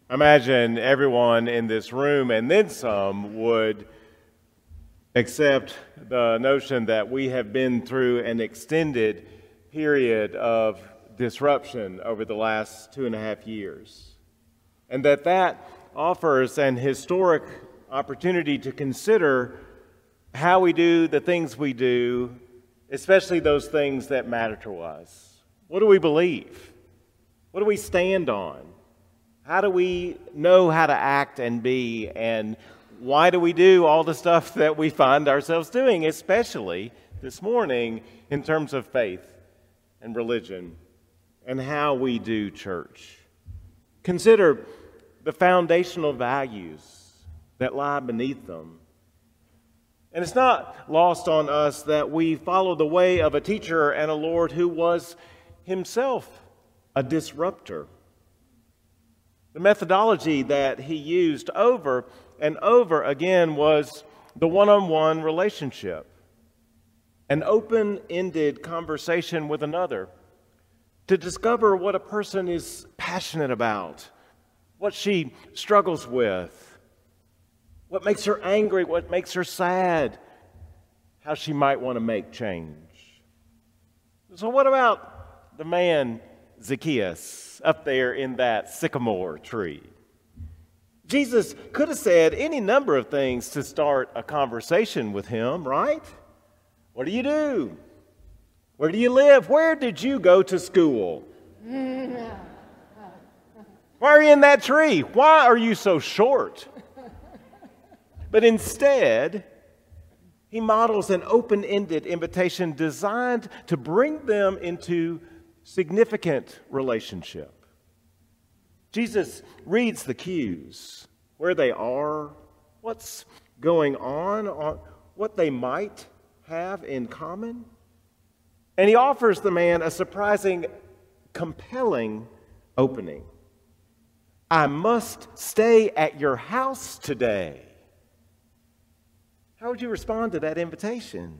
I imagine everyone in this room and then some would accept the notion that we have been through an extended period of disruption over the last 2.5 years, and that offers an historic opportunity to consider how we do the things we do, especially those things that matter to us. What do we believe? What do we stand on? How do we know how to act and be? And why do we do all the stuff that we find ourselves doing, especially this morning in terms of faith and religion and how we do church? Consider the foundational values that lie beneath them. And it's not lost on us that we follow the way of a teacher and a Lord who was himself a disruptor. The methodology that he used over and over again was the one-on-one relationship, an open-ended conversation with another to discover what a person is passionate about, what she struggles with, what makes her angry, what makes her sad, how she might want to make change. So what about the man Zacchaeus up there in that sycamore tree? Jesus could have said any number of things to start a conversation with him, right? What do you do? Where do you live? Where did you go to school? Why are you in that tree? Why are you so short? But instead, he models an open-ended invitation designed to bring them into significant relationship. Jesus reads the cues, where they are, what's going on, what they might have in common. And he offers the man a surprising, compelling opening. I must stay at your house today. How would you respond to that invitation?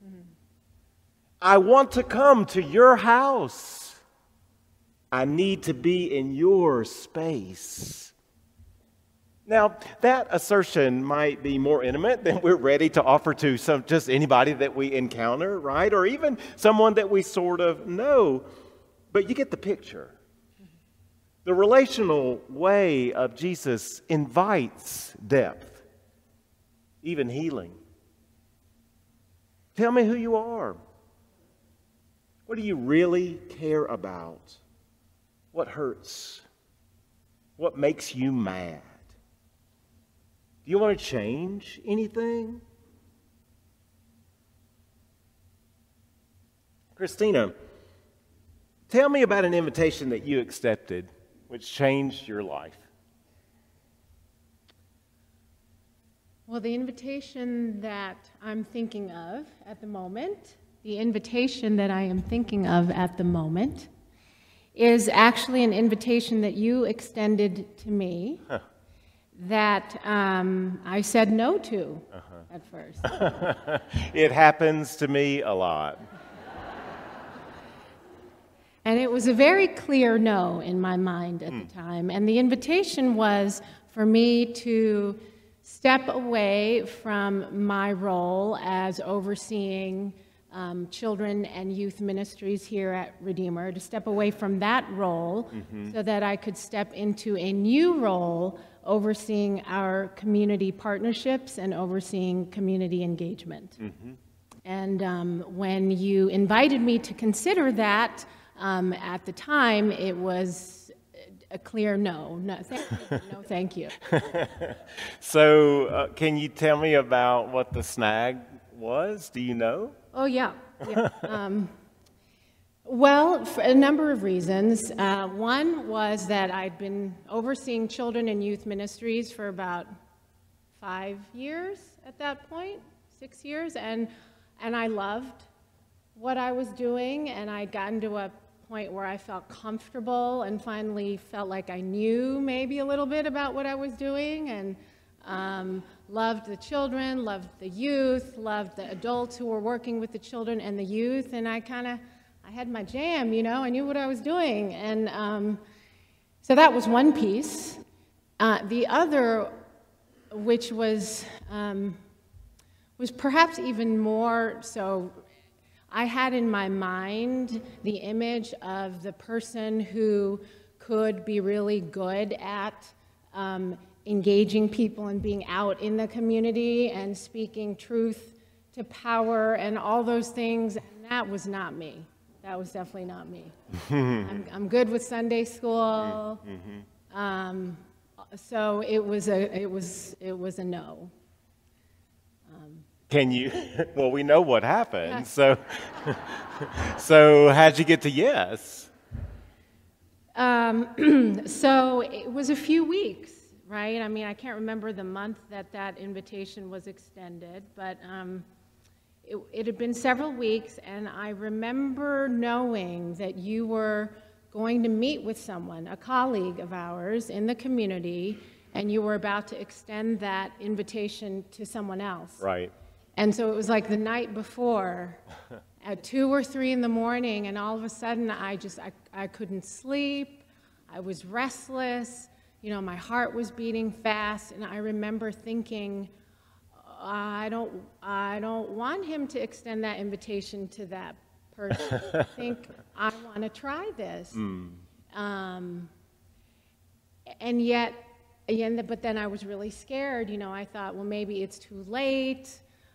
I want to come to your house. I need to be in your space. Now, that assertion might be more intimate than we're ready to offer to just anybody that we encounter, right? Or even someone that we sort of know. But you get the picture. The relational way of Jesus invites depth, even healing. Tell me who you are. What do you really care about? What hurts? What makes you mad? Do you want to change anything? Christina, tell me about an invitation that you accepted which changed your life. Well, the invitation that I am thinking of at the moment is actually an invitation that you extended to me that I said no to at first. It happens to me a lot. And it was a very clear no in my mind at the time. And the invitation was for me to step away from my role as overseeing children and youth ministries here at Redeemer, to step away from that role so that I could step into a new role overseeing our community partnerships and overseeing community engagement. And when you invited me to consider that, at the time, it was a clear no. No, thank you. No, thank you. So, can you tell me about what the snag was? Do you know? Oh, yeah. Well, for a number of reasons. One was that I'd been overseeing children and youth ministries for about 5 years at that point, 6 years, and I loved what I was doing, and I'd gotten to a point where I felt comfortable and finally felt like I knew maybe a little bit about what I was doing, and loved the children, loved the youth, loved the adults who were working with the children and the youth, and I had my jam, I knew what I was doing. And so that was one piece. The other, which was perhaps even more so, I had in my mind the image of the person who could be really good at engaging people and being out in the community and speaking truth to power and all those things. And that was not me. That was definitely not me. I'm good with Sunday school. So it was a no. Can you? Well, we know what happened. So, so how'd you get to yes? So it was a few weeks, right? I mean, I can't remember the month that invitation was extended, but it had been several weeks, and I remember knowing that you were going to meet with someone, a colleague of ours in the community, and you were about to extend that invitation to someone else. Right. And so it was like the night before, at 2 or 3 in the morning, and all of a sudden I couldn't sleep. I was restless. You know, my heart was beating fast, and I remember thinking, I don't want him to extend that invitation to that person. I think I want to try this. And yet, but then I was really scared. You know, I thought, well, maybe it's too late.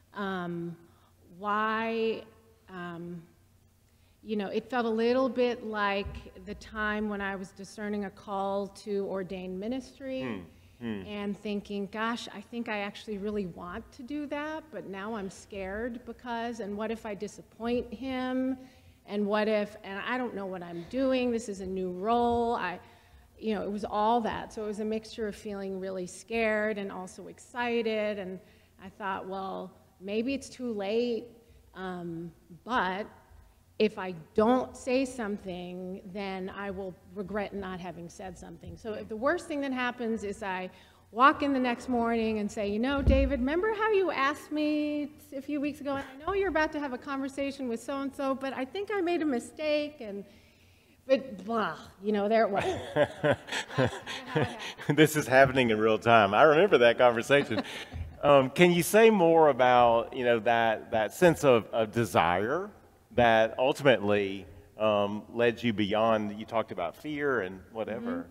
Why? You know, it felt a little bit like the time when I was discerning a call to ordained ministry and thinking, gosh, I think I actually really want to do that, but now I'm scared because, and what if I disappoint him? And what if, and I don't know what I'm doing, this is a new role. You know, it was all that. So it was a mixture of feeling really scared and also excited. And I thought, well, maybe it's too late, but if I don't say something, then I will regret not having said something. So if the worst thing that happens is I walk in the next morning and say, you know, David, remember how you asked me a few weeks ago, and I know you're about to have a conversation with so-and-so, but I think I made a mistake, but blah, you know, there it was. This is happening in real time. I remember that conversation. Can you say more about, you know, that sense of desire that ultimately led you beyond, you talked about fear and whatever?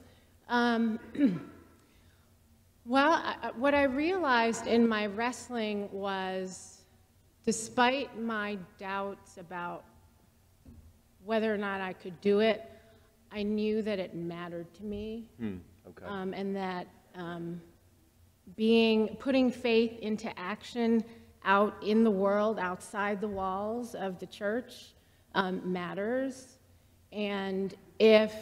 Well, what I realized in my wrestling was, despite my doubts about whether or not I could do it, I knew that it mattered to me. Okay. And that putting faith into action out in the world, outside the walls of the church, matters. And if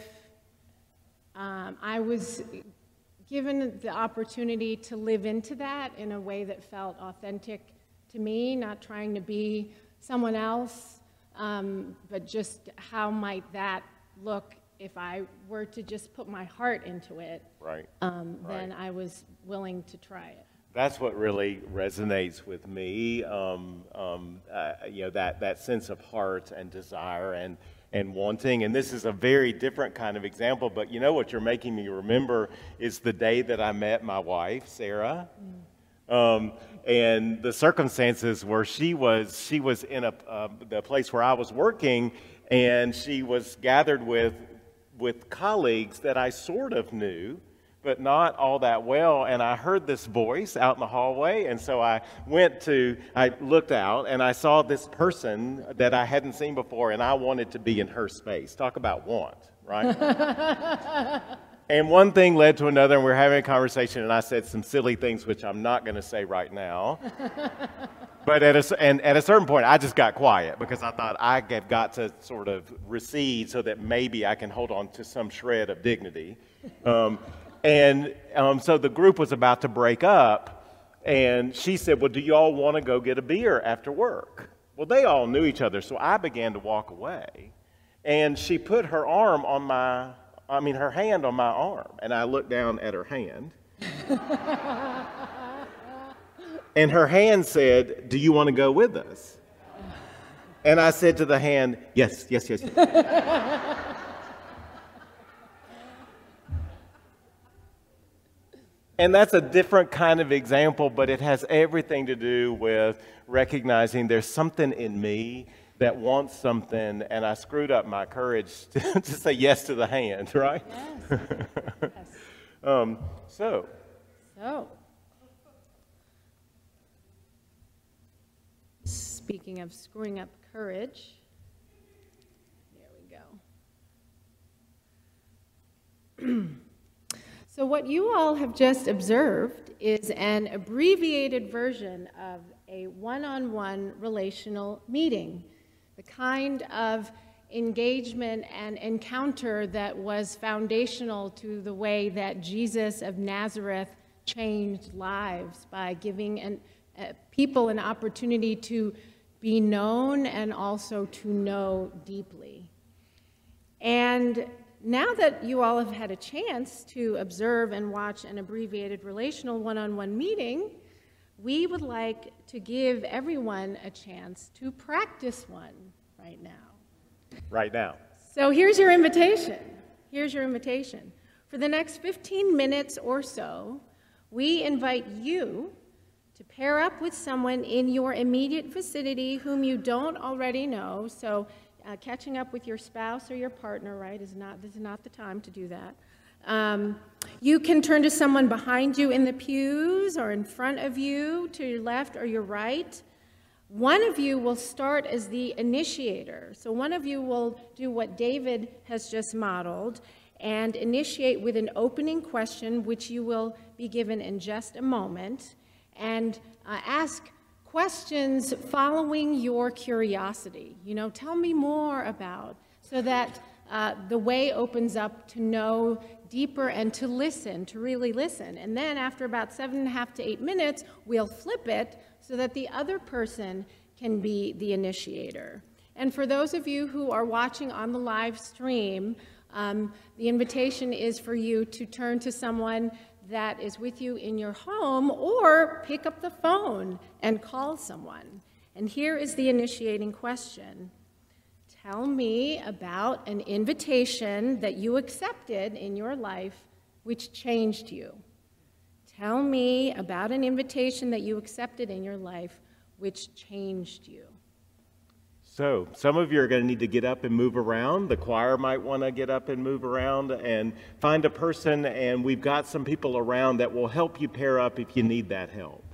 I was given the opportunity to live into that in a way that felt authentic to me, not trying to be someone else, but just how might that look if I were to just put my heart into it, right. Then I was willing to try it. That's what really resonates with me, you know, that sense of heart and desire and wanting. And this is a very different kind of example, but you know what you're making me remember is the day that I met my wife, Sarah. And the circumstances where she was in the place where I was working, and she was gathered with colleagues that I sort of knew, but not all that well. And I heard this voice out in the hallway, and so I looked out, and I saw this person that I hadn't seen before, and I wanted to be in her space. Talk about want, right? And one thing led to another, and we were having a conversation, and I said some silly things, which I'm not going to say right now. But at a certain point, I just got quiet because I thought I have got to sort of recede so that maybe I can hold on to some shred of dignity. So the group was about to break up, and she said, well, do you all want to go get a beer after work? Well, they all knew each other, so I began to walk away. And she put her hand on my arm, and I looked down at her hand. And her hand said, do you want to go with us? And I said to the hand, yes. And that's a different kind of example, but it has everything to do with recognizing there's something in me that wants something, and I screwed up my courage to say yes to the hand, right? Yes. Yes. So, speaking of screwing up courage, there we go. So what you all have just observed is an abbreviated version of a one-on-one relational meeting, the kind of engagement and encounter that was foundational to the way that Jesus of Nazareth changed lives by giving people an opportunity to be known and also to know deeply. And now that you all have had a chance to observe and watch an abbreviated relational one-on-one meeting, we would like to give everyone a chance to practice one right now. Right now. So here's your invitation. Here's your invitation. For the next 15 minutes or so, we invite you to pair up with someone in your immediate vicinity whom you don't already know. So catching up with your spouse or your partner, right, this is not the time to do that. You can turn to someone behind you in the pews or in front of you, to your left or your right. One of you will start as the initiator. So one of you will do what David has just modeled and initiate with an opening question, which you will be given in just a moment, and ask questions following your curiosity. You know, tell me more about, so that the way opens up to know deeper and to listen, to really listen. And then after about 7.5 to 8 minutes, we'll flip it so that the other person can be the initiator. And for those of you who are watching on the live stream, the invitation is for you to turn to someone that is with you in your home, or pick up the phone and call someone. And here is the initiating question. Tell me about an invitation that you accepted in your life which changed you. Tell me about an invitation that you accepted in your life which changed you. So some of you are going to need to get up and move around. The choir might want to get up and move around and find a person, and we've got some people around that will help you pair up if you need that help.